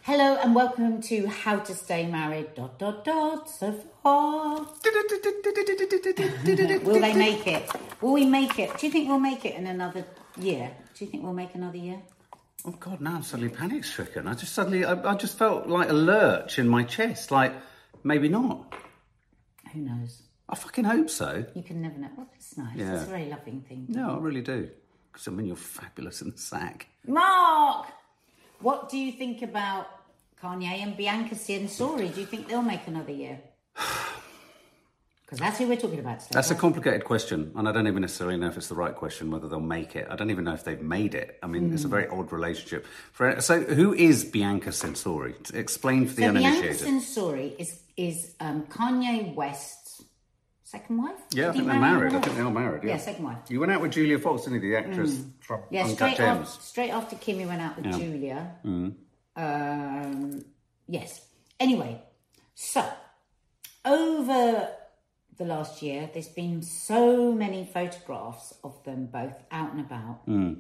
Hello and welcome to How to Stay Married, so far. Will they make it? Will we make it? Do you think we'll make it in another year? Do you think we'll make another year? Oh God, now I'm suddenly panic stricken. I just felt like a lurch in my chest, like maybe not. Who knows? I fucking hope so. You can never know. Oh, that's nice. Yeah. It's a very loving thing. No, I really do. Because I mean, you're fabulous in the sack. Mark! What do you think about Kanye and Bianca Censori? Do you think they'll make another year? Because that's who we're talking about today. That's a complicated question, and I don't even necessarily know if it's the right question, whether they'll make it. I don't even know if they've made it. I mean, It's a very odd relationship. So who is Bianca Censori? Explain for the uninitiated. Bianca Censori is Kanye West's second wife? Yeah, I think they're married. I think they're all married, Yeah, second wife. You went out with Julia Fox, didn't you, the actress from Uncut Gems? Straight after Kimmy went out with Julia. Yes. Anyway, so over the last year, there's been so many photographs of them both out and about.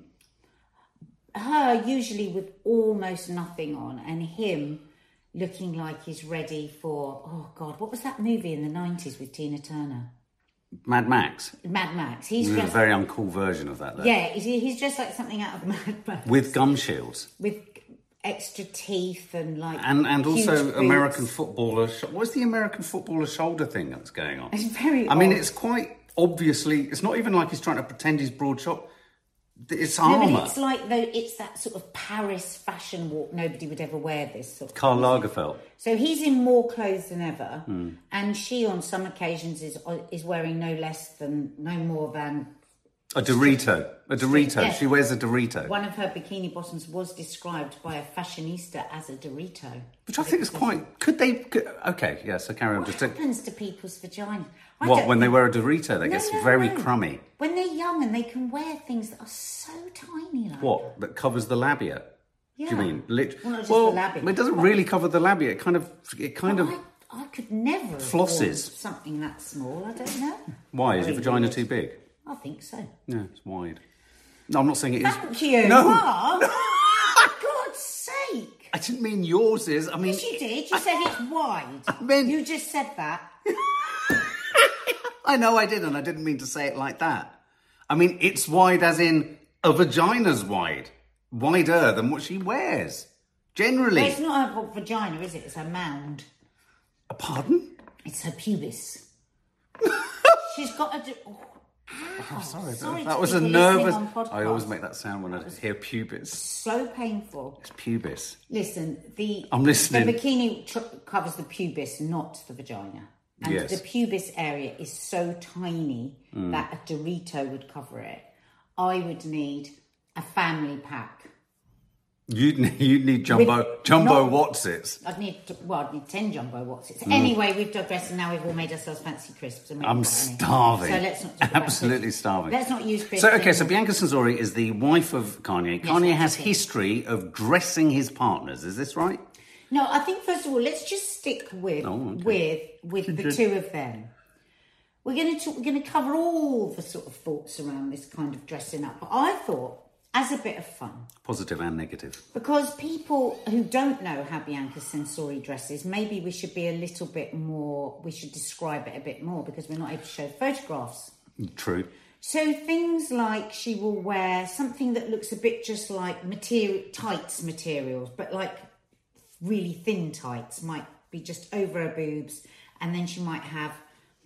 Her usually with almost nothing on, and him looking like he's ready for, oh God, what was that movie in the 90s with Tina Turner? Mad Max. Mad Max. He's a dressed, very uncool version of that, though. yeah, he's dressed like something out of Mad Max. With gum shields. With extra teeth and like and also huge American boots. footballer. What's the American footballer shoulder thing that's going on? It's very. I mean, odd. it's quite obviously. It's not even like he's trying to pretend he's broad shot. It's No, armour. but it's like though it's that sort of Paris fashion walk. Nobody would ever wear this sort of. Karl Lagerfeld. So he's in more clothes than ever, and she on some occasions is wearing no more than. A Dorito. Yes. She wears a Dorito. One of her bikini bottoms was described by a fashionista as a Dorito. Which I think is quite... Okay, yeah, so carry on. What happens to people's vaginas? When they wear a Dorito? They get very crummy. When they're young and they can wear things that are so tiny like What? That covers the labia? Yeah. Do you mean? Well, not just the labia. It doesn't really cover the labia. It kind of... I could never have flosses. worn something that small. I don't know. Why? Is your vagina too big? I think so. Yeah, it's wide. No, I'm not saying it is. Thank you. No. Mark. For God's sake. I didn't mean yours is. I mean... Yes, you did. You said it's wide. I meant... You just said that. I know I did, and I didn't mean to say it like that. I mean, it's wide as in a vagina's wide. Wider than what she wears. Generally. Well, it's not her vagina, is it? It's her mound. Pardon? It's her pubis. She's got a... Sorry. That was a nervous... I always make that sound when I hear pubis. So painful. It's pubis. Listen, I'm listening. The bikini covers the pubis, not the vagina. And yes. The pubis area is so tiny that a Dorito would cover it. I would need a family pack. You'd need jumbo Watsits. I'd need 10 jumbo Watsits. Anyway, we've digressed and now we've all made ourselves fancy crisps. And I'm starving. So let's not talk about Absolutely starving. Let's not use crisps. So Bianca Censori is the wife of Kanye. Yes, Kanye has history of dressing his partners. Is this right? No, I think first of all, let's just stick with the two of them. We're going to cover all the sort of thoughts around this kind of dressing up. But I thought, as a bit of fun. Positive and negative. Because people who don't know how Bianca Censori dresses, maybe we should be a little bit more, we should describe it a bit more because we're not able to show photographs. True. So things like she will wear something that looks a bit just like tights materials, but like really thin tights, might be just over her boobs. And then she might have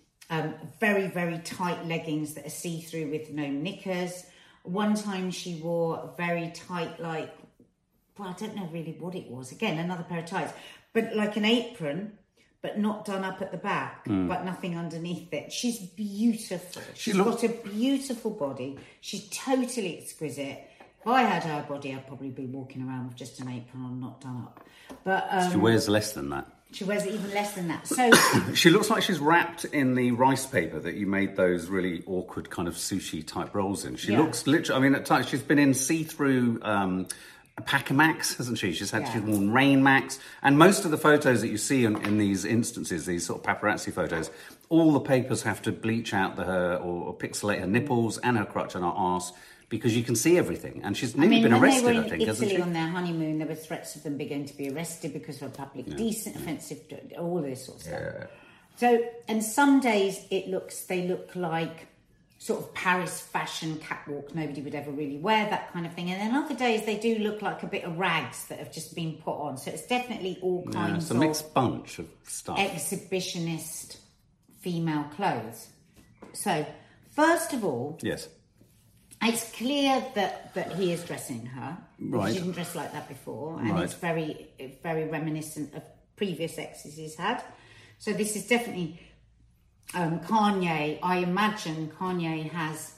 very, very tight leggings that are see-through with no knickers. One time she wore very tight, I don't know really what it was. Again, another pair of tights, but like an apron, but not done up at the back, but nothing underneath it. She's beautiful. She's got a beautiful body. She's totally exquisite. If I had her body, I'd probably be walking around with just an apron on, not done up. But she wears less than that. She wears even less than that. So she looks like she's wrapped in the rice paper that you made those really awkward kind of sushi type rolls in. She looks literally. I mean, at times she's been in see-through Pacamax, hasn't she? She's worn Rain Max, and most of the photos that you see in these instances, these sort of paparazzi photos, all the papers have to bleach out her or pixelate her nipples and her crotch and her arse because you can see everything. And she's nearly been arrested, I think, when they were in hasn't Italy she? on their honeymoon, there were threats of them going to be arrested because of public decent, offensive, all this sort of stuff. Yeah. So, and some days they look like sort of Paris fashion catwalk. Nobody would ever really wear that kind of thing. And then other days they do look like a bit of rags that have just been put on. So it's definitely all kinds It's a mixed bunch of stuff. exhibitionist female clothes. So, first of all, Yes. it's clear that he is dressing her. Right. She didn't dress like that before, and Right. it's very, very reminiscent of previous exes he's had. So this is definitely Kanye. I imagine Kanye has.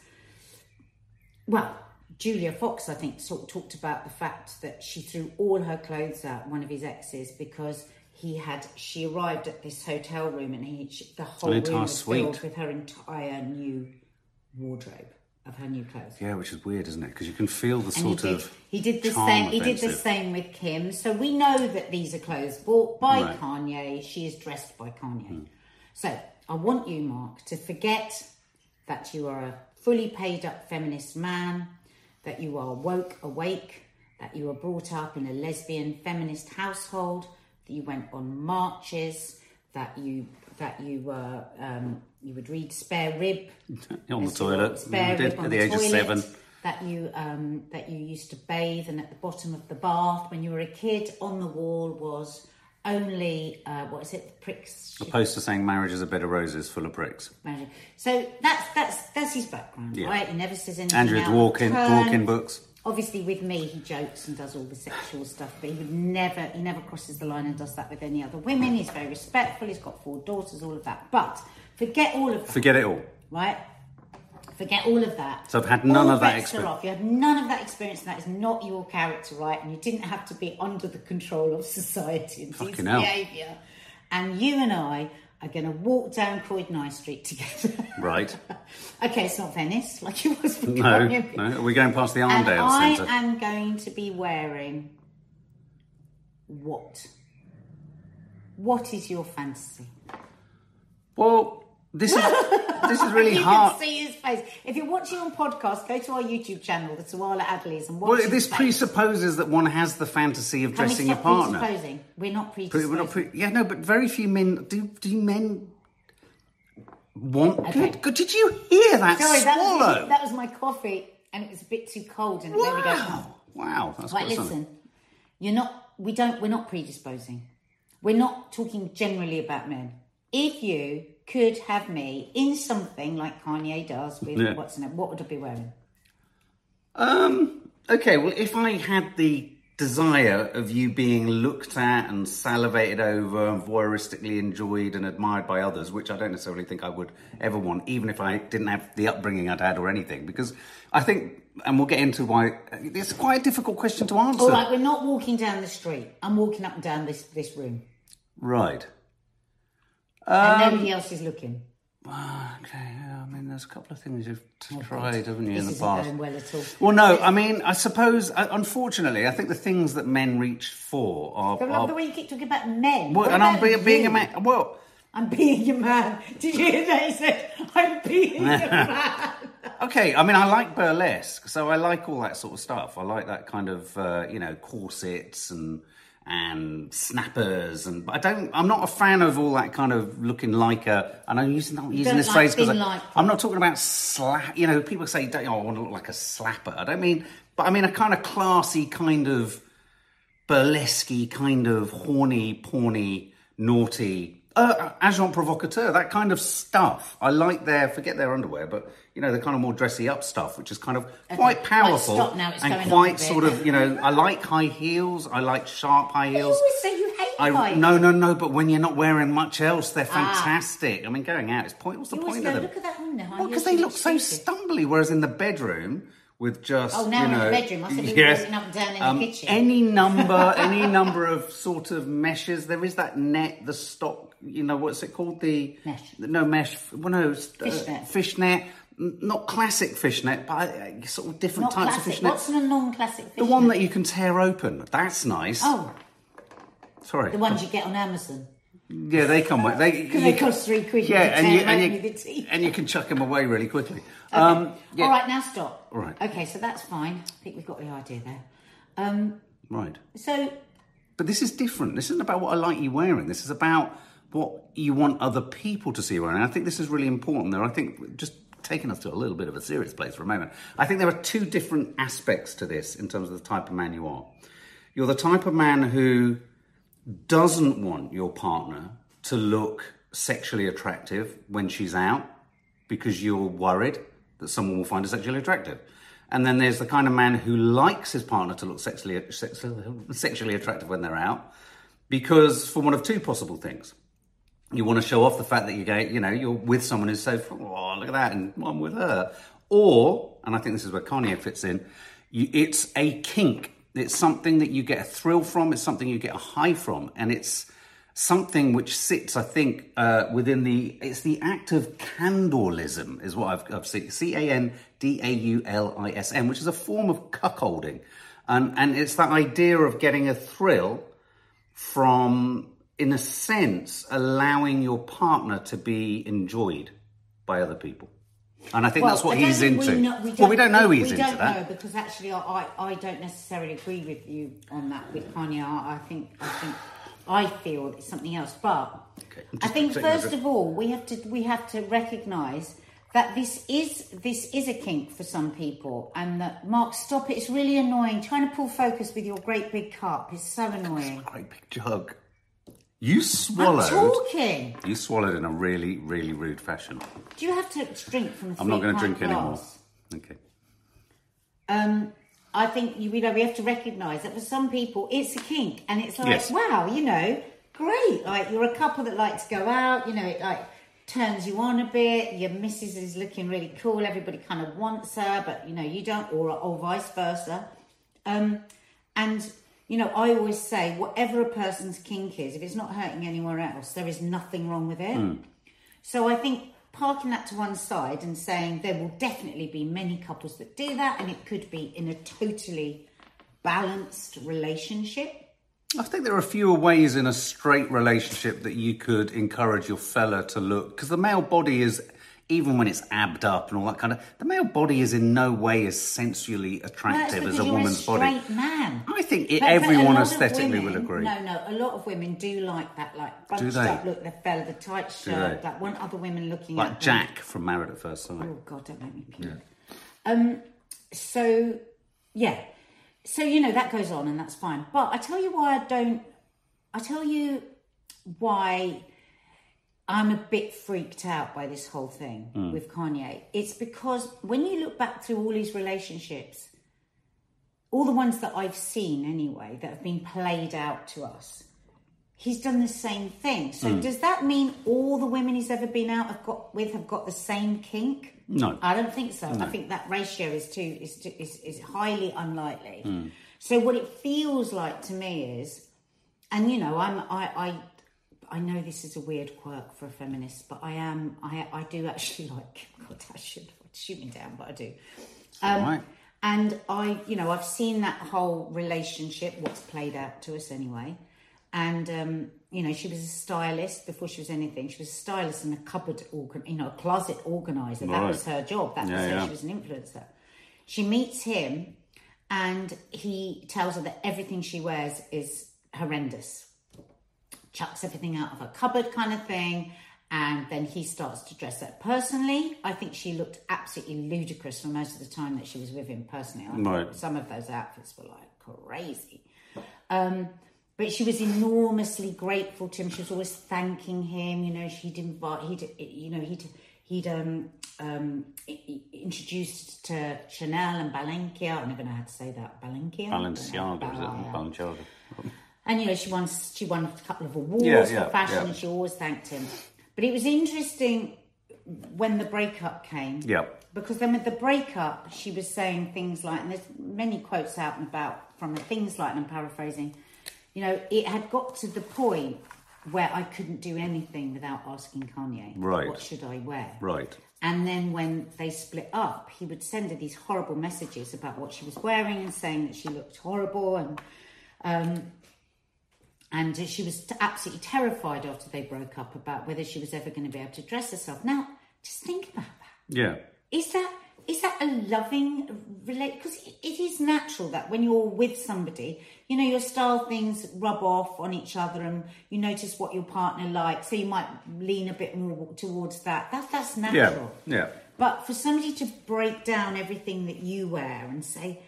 Well, Julia Fox, I think, sort of talked about the fact that she threw all her clothes out, one of his exes, because she arrived at this hotel room and the whole room was filled with her entire new wardrobe of her new clothes. Yeah, which is weird, isn't it? Because you can feel the he did the charm same. He did the offensive. same with Kim. So we know that these are clothes bought by Right. Kanye. She is dressed by Kanye. So I want you, Mark, to forget that you are a fully paid up feminist man, that you are woke, awake, that you were brought up in a lesbian feminist household, that you went on marches, that you were you would read Spare Rib on the toilet. Spare Rib on at the the age toilet, of 7. that you used to bathe, and at the bottom of the bath when you were a kid, on the wall was only what is it? Pricks. A poster saying marriage is a bed of roses full of pricks. So that's his background, right? He never says anything. Andrew out of turn. Dworkin books. Obviously, with me, he jokes and does all the sexual stuff, but he never crosses the line and does that with any other women. He's very respectful. He's got 4 daughters, all of that. But forget all of that. Forget it all. Right? Forget all of that. So I've had none All of that bets are experience. off. You had none of that experience, and that is not your character, right? And you didn't have to be under the control of society and Fucking decent hell. behaviour. And you and I are going to walk down Croydon Street together. Right. Okay, it's not Venice like it was for No. Kanye. No. Are we going past the And Arndale I Centre? am going to be wearing what? What is your fantasy? Well, this is really You hard. can see his face. If you're watching on podcast, go to our YouTube channel, The Suala Adleys, and watch Well, his this face. presupposes that one has the fantasy of Can we dressing your stop partner. presupposing? We're not predisposing. We're not yeah, no, but very few men do men want. Okay. Good. Did you hear that Sorry, swallow? that was my coffee, and it was a bit too cold, and it made me go. Wow, that's Right, quite something. listen. We're not predisposing. We're not talking generally about men. If you could have me in something like Kanye does with Yeah. what's in it, what would I be wearing? Okay, well, if I had the desire of you being looked at and salivated over and voyeuristically enjoyed and admired by others, which I don't necessarily think I would ever want, even if I didn't have the upbringing I'd had or anything, because I think, and we'll get into why, it's quite a difficult question to answer. All right, we're not walking down the street. I'm walking up and down this room. Right. And nobody else is looking. Okay, yeah, I mean, there's a couple of things you've tried, haven't you, This in the isn't past? going well at all. Well, no, I mean, I suppose, unfortunately, I think the things that men reach for are... I love the way you keep talking about men. Well, What and I'm about being you? a man... Well... I'm being a man. Did you hear that? He said, I'm being a man. Okay, I mean, I like burlesque, so I like all that sort of stuff. I like that kind of, corsets and snappers, but I'm not a fan of all that kind of looking like a, and I'm using this like phrase because thin like I'm not talking about slap, people say, I want to look like a slapper. I don't mean, but I mean a kind of classy, kind of burlesque-y, kind of horny, porny, naughty, agent provocateur, that kind of stuff. I like forget their underwear, but the kind of more dressy up stuff, which is kind of quite powerful stop now, it's and going on a quite bit. sort of, I like high heels. I like sharp high You heels. always say you hate high No, but when you're not wearing much else, they're fantastic. I mean, going out is point. What's the You always point go, of them? look at that one now. Well, because they look so stumbly, whereas in the bedroom with just now in the bedroom, I said we were walking up and down in the kitchen. Any number of sort of meshes. There is that net, the stock. What's it called? The Mesh. No mesh. Well, no, Fishnet. Fishnet. Not classic fishnet, but sort of different Not types classic. of fishnet. What's a non-classic fishnet? The one that you can tear open. That's nice. Oh, Sorry. the ones you get on Amazon. Yeah, they come with because they cost £3. Yeah, and you can chuck them away really quickly. Okay. All right, now stop. All right. Okay, so that's fine. I think we've got the idea there. Right. So, but this is different. This isn't about what I like you wearing. This is about what you want other people to see you wearing. And I think this is really important there. I think just taking us to a little bit of a serious place for a moment. I think there are two different aspects to this in terms of the type of man you are. You're the type of man who doesn't want your partner to look sexually attractive when she's out because you're worried that someone will find her sexually attractive. And then there's the kind of man who likes his partner to look sexually attractive when they're out because for one of two possible things. You want to show off the fact that you're with someone who's so, oh, look at that, and I'm with her. Or, and I think this is where Kanye fits in, it's a kink. It's something that you get a thrill from. It's something you get a high from. And it's something which sits, I think, within it's the act of candolism is what I've seen. Candaulism, which is a form of cuckolding. And it's that idea of getting a thrill from, in a sense, allowing your partner to be enjoyed by other people. And I think that's what he's into. We don't know he's into that. We don't know because actually I don't necessarily agree with you on that with Kanye. I feel it's something else. But okay, I think first of all we have to recognise that this is a kink for some people, and that Mark, stop it! It's really annoying trying to pull focus with your great big cup. It's so annoying. It's a great big jug. You swallowed. I'm talking. You swallowed in a really, really rude fashion. Do you have to drink from the I'm not going to drink glass? anymore. Okay. I think we have to recognise that for some people it's a kink, and it's like, wow, great. Like you're a couple that like to go out. It like turns you on a bit. Your missus is looking really cool. Everybody kind of wants her, but you don't, or vice versa. And I always say, whatever a person's kink is, if it's not hurting anywhere else, there is nothing wrong with it. So I think parking that to one side and saying there will definitely be many couples that do that, and it could be in a totally balanced relationship. I think there are fewer ways in a straight relationship that you could encourage your fella to look, because the male body is, even when it's abbed up and all that kind of, the male body is in no way as sensually attractive as a woman's body. You're a straight man. I think everyone aesthetically will agree. No, a lot of women do like that, like bunched up look, the fella, the tight shirt, like want other women looking at them. Like Jack from Married at First Sight. Oh God, don't make me puke. Yeah. So that goes on and that's fine. But I tell you why I'm a bit freaked out by this whole thing with Kanye. It's because when you look back through all his relationships, all the ones that I've seen anyway, that have been played out to us, he's done the same thing. So does that mean all the women he's ever been out have got the same kink? No. I don't think so. No. I think that ratio is highly unlikely. So what it feels like to me is, and I know this is a weird quirk for a feminist, but I do actually like, God, I should shoot me down, but I do. Right. And I've seen that whole relationship, what's played out to us anyway. And, she was a stylist before she was anything. She was a stylist and a cupboard, a closet organizer. That was her job. That was her. She was an influencer. She meets him and he tells her that everything she wears is horrendous. Chucks everything out of her cupboard kind of thing, and then he starts to dress her. Personally, I think she looked absolutely ludicrous for most of the time that she was with him. Personally, I thought some of those outfits were like crazy, but she was enormously grateful to him. She was always thanking him. He'd introduced to Chanel and Balenciaga. I never know how to say that. Balenciaga. And she won a couple of awards for fashion, and she always thanked him. But it was interesting when the breakup came. Yeah. Because then with the breakup, she was saying things like, and there's many quotes out and about from the things like, and I'm paraphrasing, it had got to the point where I couldn't do anything without asking Kanye, what should I wear? Right. And then when they split up, he would send her these horrible messages about what she was wearing and saying that she looked horrible. And she was absolutely terrified after they broke up about whether she was ever going to be able to dress herself. Now, just think about that. Yeah. Is that a loving relate? Because it is natural that when you're with somebody, you know, your style things rub off on each other, and you notice what your partner likes, so you might lean a bit more towards that. That's natural. Yeah. But for somebody to break down everything that you wear and say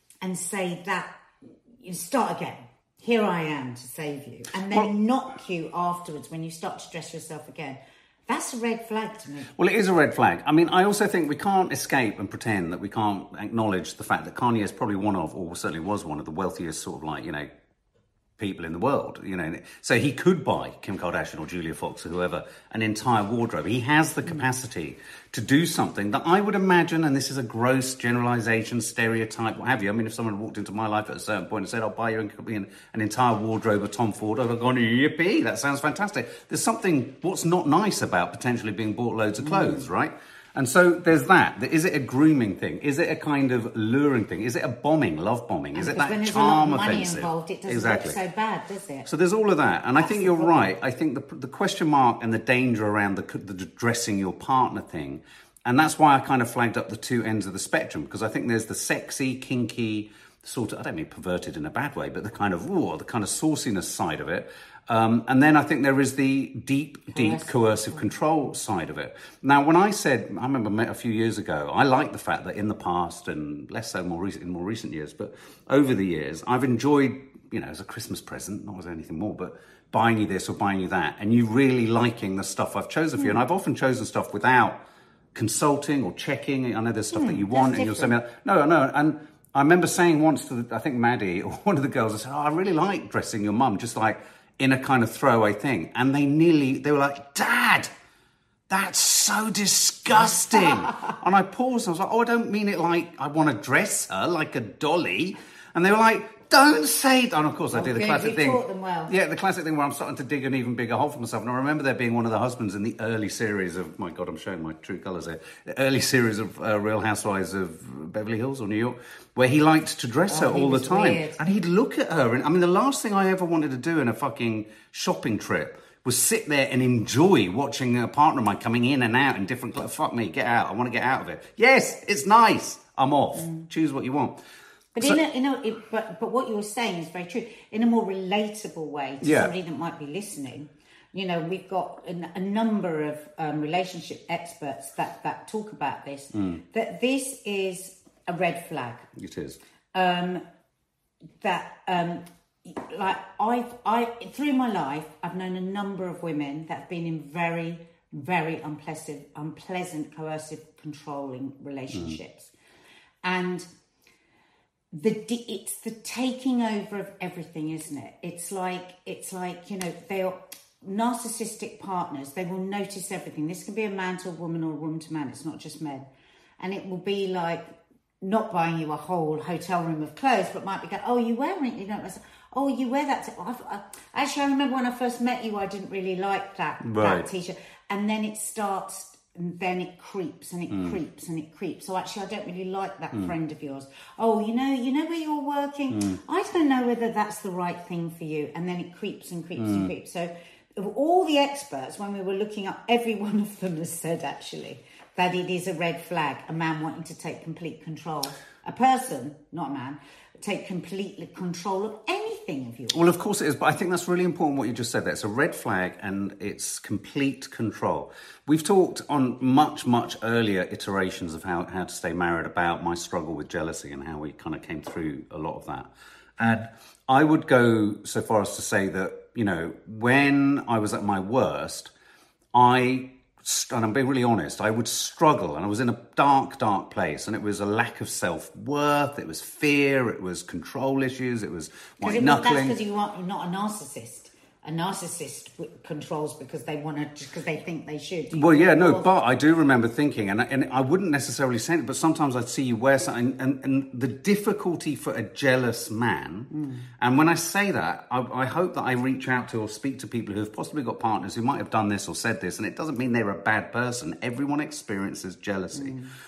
that, you start again. Here I am to save you, and then knock you afterwards when you start to dress yourself again. That's a red flag to me. Well, it is a red flag. I mean, I also think we can't escape and pretend that we can't acknowledge the fact that Kanye is probably one of, or certainly was one of the wealthiest sort of like, you know, people in the world, you know. So he could buy Kim Kardashian or Julia Fox or whoever an entire wardrobe. He has the capacity to do something that I would imagine, and this is a gross generalization, stereotype, what have you. I mean, if someone walked into my life at a certain point and said, I'll buy you an entire wardrobe of Tom Ford, I'd have gone, yippee, that sounds fantastic. There's something, what's not nice about potentially being bought loads of clothes, right? And so there's that. Is it a grooming thing? Is it a kind of luring thing? Is it a bombing, love bombing? Is it that when there's charm a lot of money offensive? involved, it doesn't look so bad, does it? So there's all of that. And I think you're the problem. right. I think the question mark and the danger around the dressing your partner thing, and that's why I kind of flagged up the two ends of the spectrum, because I think there's the sexy, kinky, sort of, I don't mean perverted in a bad way, but the kind of sauciness side of it. And then I think there is the deep coercive control side of it. Now, when I remember a few years ago, I like the fact that in the past, and less so in more recent years, but over the years, I've enjoyed, you know, as a Christmas present, not as anything more, but buying you this or buying you that, and you really liking the stuff I've chosen for you. And I've often chosen stuff without consulting or checking. I know there's stuff that you want, and you'll send me, no. And I remember saying once to, I think Maddie, or one of the girls, I said, I really like dressing your mum, just like in a kind of throwaway thing. And they were like, Dad, that's so disgusting. And I paused and I was like, I don't mean it like I want to dress her like a dolly. And they were like, don't say that. And of course I did the classic thing. Taught them well. Yeah, the classic thing where I'm starting to dig an even bigger hole for myself. And I remember there being one of the husbands in the early series of, my God, I'm showing my true colours here, the early series of Real Housewives of Beverly Hills or New York, where he liked to dress her all the time. Weird. And he'd look at her. And I mean, the last thing I ever wanted to do in a fucking shopping trip was sit there and enjoy watching a partner of mine coming in and out in different clothes. Fuck me, get out. I want to get out of it. Yes, it's nice. I'm off. Choose what you want. But but what you're saying is very true. In a more relatable way to somebody that might be listening, you know, we've got a number of relationship experts that talk about this. That this is a red flag. It is. Like I through my life, I've known a number of women that have been in very, very unpleasant, coercive, controlling relationships, and it's the taking over of everything, isn't it? It's like, you know, they are narcissistic partners. They will notice everything. This can be a man to a woman or a woman to man. It's not just men. And it will be like not buying you a whole hotel room of clothes, but might be going, oh, you wear it, you know, oh, you wear that. Actually, I remember when I first met you, I didn't really like that t-shirt. And then it starts, and then it creeps and it creeps and it creeps. So actually, I don't really like that friend of yours. Oh, you know where you're working? I don't know whether that's the right thing for you. And then it creeps and creeps and creeps. So of all the experts, when we were looking up, every one of them has said, actually, that it is a red flag, a man wanting to take complete control. A person, not a man, take complete control of anything of yours. Well, of course it is, but I think that's really important what you just said there. It's a red flag and it's complete control. We've talked on much, much earlier iterations of how to stay married about my struggle with jealousy and how we kind of came through a lot of that. And I would go so far as to say that, you know, when I was at my worst, and I'm being really honest, I would struggle, and I was in a dark, dark place, and it was a lack of self-worth, it was fear, it was control issues, it was white knuckling. That's because you're not a narcissist. A narcissist controls because they think they should. Well, yeah, no, but I do remember thinking, and I wouldn't necessarily say it, but sometimes I'd see you wear something, and the difficulty for a jealous man, and when I say that, I hope that I reach out to or speak to people who have possibly got partners who might have done this or said this, and it doesn't mean they're a bad person. Everyone experiences jealousy.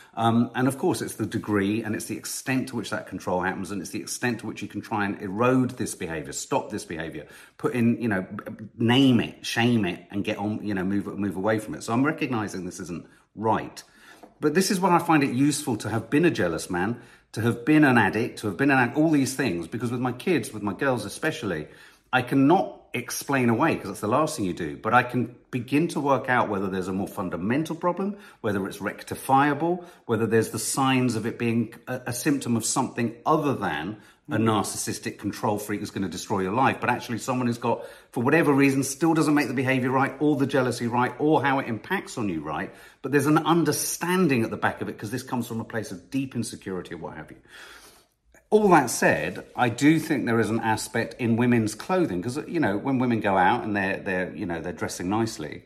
And of course, it's the degree and it's the extent to which that control happens, and it's the extent to which you can try and erode this behaviour, stop this behaviour, put in, name it, shame it, and get on, move away from it. So I'm recognising this isn't right. But this is where I find it useful to have been a jealous man, to have been an addict, to have been all these things, because with my kids, with my girls especially, I cannot explain away, because that's the last thing you do, but I can begin to work out whether there's a more fundamental problem, whether it's rectifiable, whether there's the signs of it being a symptom of something other than a narcissistic control freak who's going to destroy your life, but actually someone who's got, for whatever reason, still doesn't make the behavior right, or the jealousy right, or how it impacts on you right, but there's an understanding at the back of it, because this comes from a place of deep insecurity or what have you. All that said, I do think there is an aspect in women's clothing, because, when women go out and they're dressing nicely,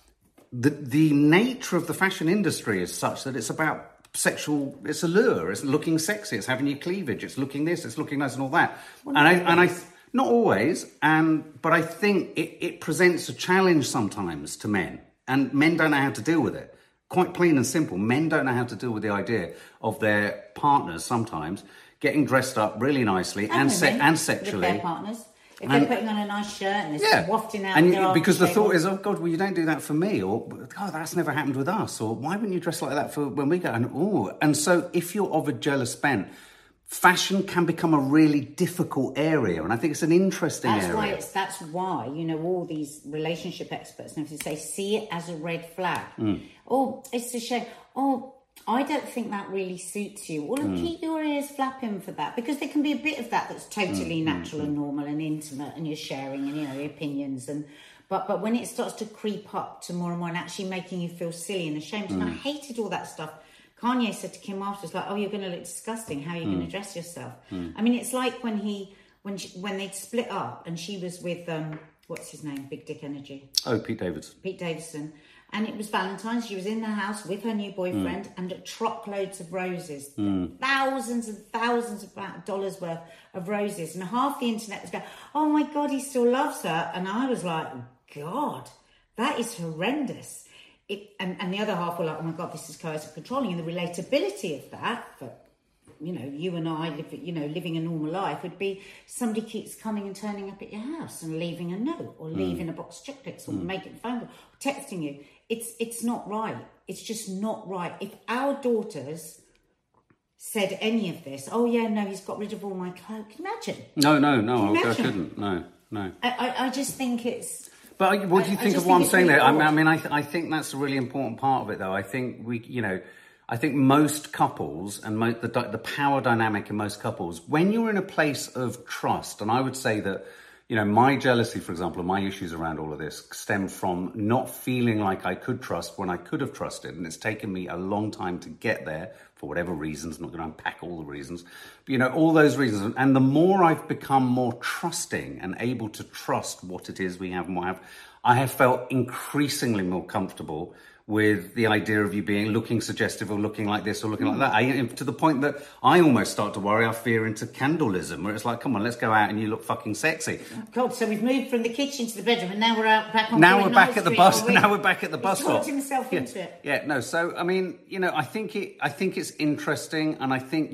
the nature of the fashion industry is such that it's about it's allure, it's looking sexy, it's having your cleavage, it's looking this, it's looking nice and all that. Well, and I not always, but I think it presents a challenge sometimes to men, and men don't know how to deal with it. Quite plain and simple, men don't know how to deal with the idea of their partners sometimes getting dressed up really nicely and sexually. With their partners. If they're putting on a nice shirt and they're wafting out because the thought is, oh God, well, you don't do that for me, or God, that's never happened with us, or why wouldn't you dress like that for when we go? And so if you're of a jealous bent, fashion can become a really difficult area, and I think it's an interesting area. That's why all these relationship experts and everything say, see it as a red flag. Oh, it's a shame. Oh, I don't think that really suits you. Well, keep your ears flapping for that, because there can be a bit of that that's totally natural and normal and intimate, and you're sharing and opinions but when it starts to creep up to more and more and actually making you feel silly and ashamed, and I hated all that stuff. Kanye said to Kim afterwards, like, "Oh, you're going to look disgusting. How are you going to dress yourself?" I mean, it's like when they'd split up and she was with what's his name, Big Dick Energy. Oh, Pete Davidson. And it was Valentine's. She was in the house with her new boyfriend and truckloads of roses. Thousands and thousands of dollars worth of roses. And half the internet was going, oh my God, he still loves her. And I was like, God, that is horrendous. And the other half were like, oh my God, this is coercive controlling. And the relatability of that, but you and I, living a normal life would be somebody keeps coming and turning up at your house and leaving a note or leaving a box of chocolates or making a phone call or texting you. It's not right. It's just not right. If our daughters said any of this, oh yeah, no, he's got rid of all my clothes. Imagine. No, I couldn't. No. I just think it's... But what do you think of what I'm saying there? I think that's a really important part of it, though. I think I think most couples and the power dynamic in most couples, when you're in a place of trust, and I would say that, my jealousy, for example, and my issues around all of this stem from not feeling like I could trust when I could have trusted. And it's taken me a long time to get there for whatever reasons. I'm not going to unpack all the reasons, but, all those reasons. And the more I've become more trusting and able to trust what it is we have and what I have, I have felt increasingly more comfortable with the idea of you looking suggestive or looking like this or looking like that. To the point that I almost start to worry I fear into candleism, where it's like, come on, let's go out and you look fucking sexy. God, so we've moved from the kitchen to the bedroom and now we're back on. Now we're back at the bus. Now we're back at the bus stop. Himself into it. Yeah, no. So I mean, I think it's interesting, and I think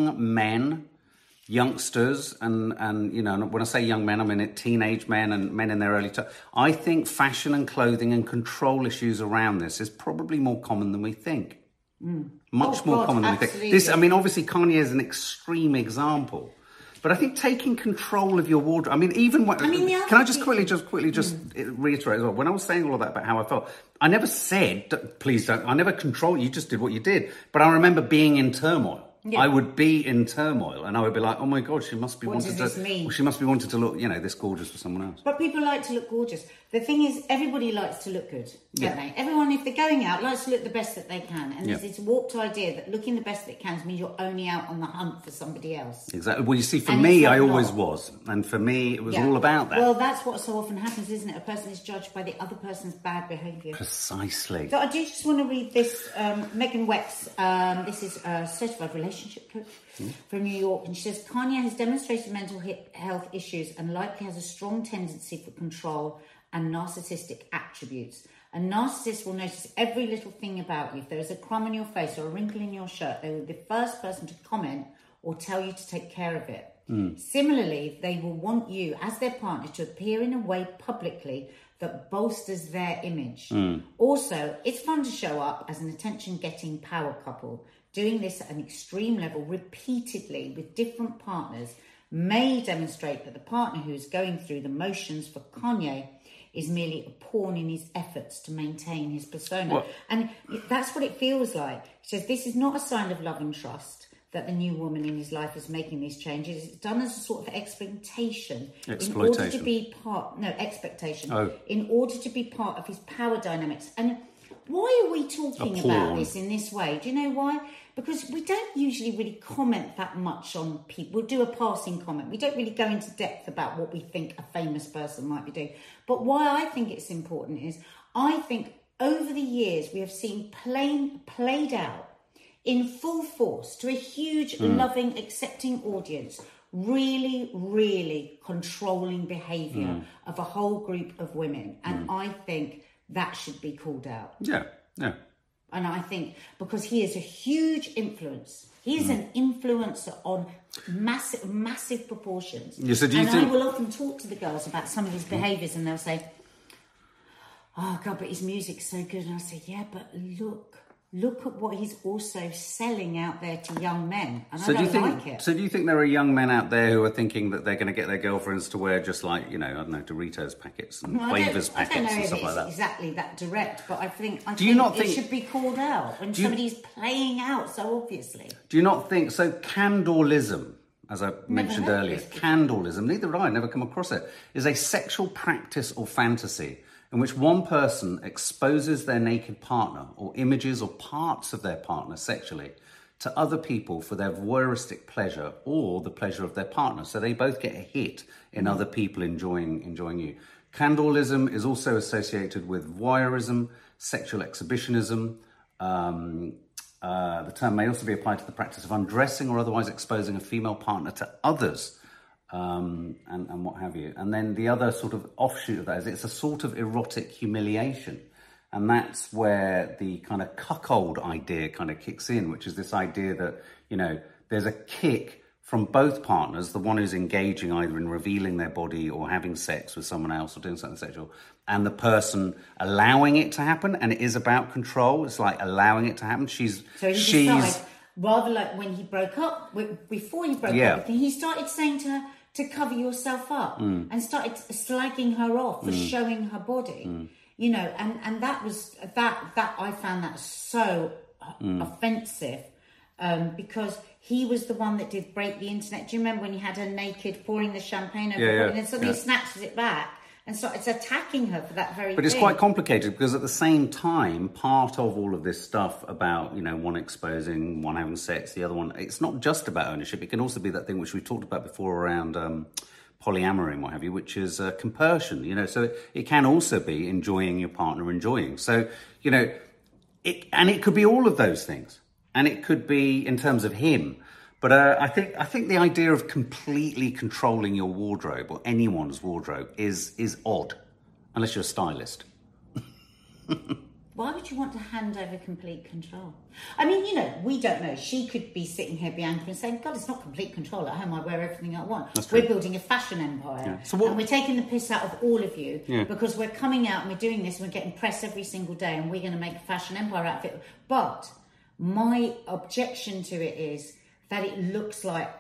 youngsters and when I say young men, I mean teenage men and men in their early I think fashion and clothing and control issues around this is probably more common than we think. Much more common than we think. This, I mean, obviously Kanye is an extreme example, but I think taking control of your wardrobe. I mean, can I just quickly reiterate as well? When I was saying all of that about how I felt, I never said, please don't. I never controlled. You just did what you did. But I remember being in turmoil. Yeah. I would be in turmoil, and I would be like, "Oh my God, she must be wanting to look, this gorgeous for someone else." But people like to look gorgeous. The thing is, everybody likes to look good, don't they? Everyone, if they're going out, likes to look the best that they can. And there's this warped idea that looking the best that it can means you're only out on the hunt for somebody else. Exactly. Well, you see, for me, I always was, and for me, it was all about that. Well, that's what so often happens, isn't it? A person is judged by the other person's bad behaviour. Precisely. So I do just want to read this. Megan Wex. This is a certified relationship coach from New York, and she says Kanye has demonstrated mental health issues and likely has a strong tendency for control and narcissistic attributes. A narcissist will notice every little thing about you. If there is a crumb on your face or a wrinkle in your shirt, they will be the first person to comment or tell you to take care of it. Similarly, they will want you as their partner to appear in a way publicly that bolsters their image. Also, it's fun to show up as an attention-getting power couple. Doing this at an extreme level repeatedly with different partners may demonstrate that the partner who is going through the motions for Kanye is merely a pawn in his efforts to maintain his persona. Well, and that's what it feels like. He says this is not a sign of love and trust that the new woman in his life is making these changes. It's done as a sort of exploitation. In order to be expectation. In order to be part of his power dynamics. And why are we talking about this in this way? Do you know why? Because we don't usually really comment that much on people. We'll do a passing comment. We don't really go into depth about what we think a famous person might be doing. But why I think it's important is I think over the years we have seen played out in full force to a huge, loving, accepting audience, really, really controlling behaviour of a whole group of women. And I think that should be called out. Yeah. And I think because he is a huge influence. He is an influencer on massive proportions. Yeah, so I will often talk to the girls about some of his behaviours and they'll say, oh, God, but his music's so good. And I say, yeah, but look at what he's also selling out there to young men. And I don't like it. So do you think there are young men out there who are thinking that they're going to get their girlfriends to wear just like, I don't know, Doritos packets and Quavers packets and stuff like that? I don't know if it's exactly that direct, but I think it should be called out when somebody's playing out so obviously. Do you not think, so candolism, as I mentioned earlier, candolism, neither have I, never come across it, is a sexual practice or fantasy in which one person exposes their naked partner or images or parts of their partner sexually to other people for their voyeuristic pleasure or the pleasure of their partner. So they both get a hit in other people enjoying you. Candolism is also associated with voyeurism, sexual exhibitionism. The term may also be applied to the practice of undressing or otherwise exposing a female partner to others. And what have you. And then the other sort of offshoot of that is it's a sort of erotic humiliation. And that's where the kind of cuckold idea kind of kicks in, which is this idea that, there's a kick from both partners, the one who's engaging either in revealing their body or having sex with someone else or doing something sexual, and the person allowing it to happen. And it is about control. It's like allowing it to happen. Rather like when he broke up, before he broke up with him, he started saying to her, to cover yourself up and started slagging her off for showing her body, and that was that I found that so offensive because he was the one that did break the internet. Do you remember when he had her naked pouring the champagne over her and then suddenly snatches it back and starts attacking her for that very thing? But it's quite complicated because at the same time, part of all of this stuff about, one exposing, one having sex, the other one, it's not just about ownership. It can also be that thing which we talked about before around polyamory and what have you, which is compulsion, so it can also be enjoying your partner enjoying. So, it could be all of those things. And it could be in terms of him. But I think the idea of completely controlling your wardrobe or anyone's wardrobe is odd, unless you're a stylist. Why would you want to hand over complete control? I mean, we don't know. She could be sitting here, Bianca, and saying, God, it's not complete control. At home, I wear everything I want. That's true. We're building a fashion empire. Yeah. And we're taking the piss out of all of you because we're coming out and we're doing this and we're getting press every single day and we're going to make a fashion empire out of it. But my objection to it is that it looks like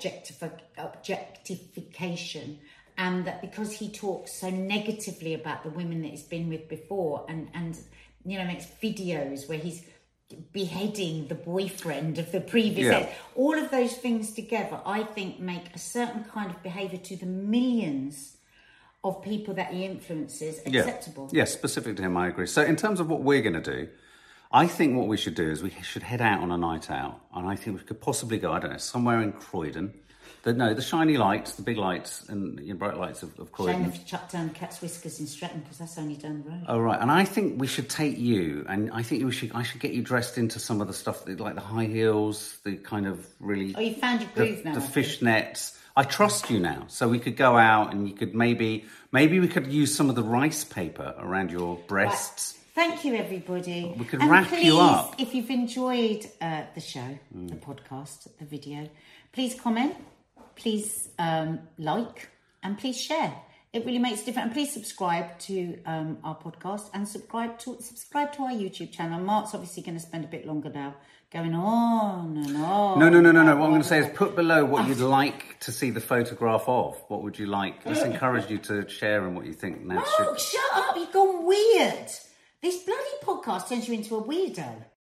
objectification, and that because he talks so negatively about the women that he's been with before and makes videos where he's beheading the boyfriend of the previous ex, all of those things together, I think, make a certain kind of behaviour to the millions of people that he influences acceptable. Yes, specific to him, I agree. So in terms of what we're going to do, I think what we should do is we should head out on a night out, and I think we could possibly go, I don't know, somewhere in Croydon. The shiny lights, the big lights, and bright lights of Croydon. Shame they've shut down Cat's Whiskers in Streatham because that's only down the road. Oh right, and I think we should take you, and I think I should get you dressed into some of the stuff like the high heels, the kind of really. Oh, you found your groove now. The fishnets. I trust you now. So we could go out and you could maybe we could use some of the rice paper around your breasts. Right. Thank you, everybody. We could wrap you up. If you've enjoyed the show, the podcast, the video, please comment, please like, and please share. It really makes a difference. And please subscribe to our podcast and subscribe to our YouTube channel. Mark's obviously going to spend a bit longer now going on and on. No. What I'm going to say is put below what you'd like to see the photograph of. What would you like? Let's encourage you to share and what you think. Mark, shut up. You've gone weird. This bloody podcast turns you into a weirdo.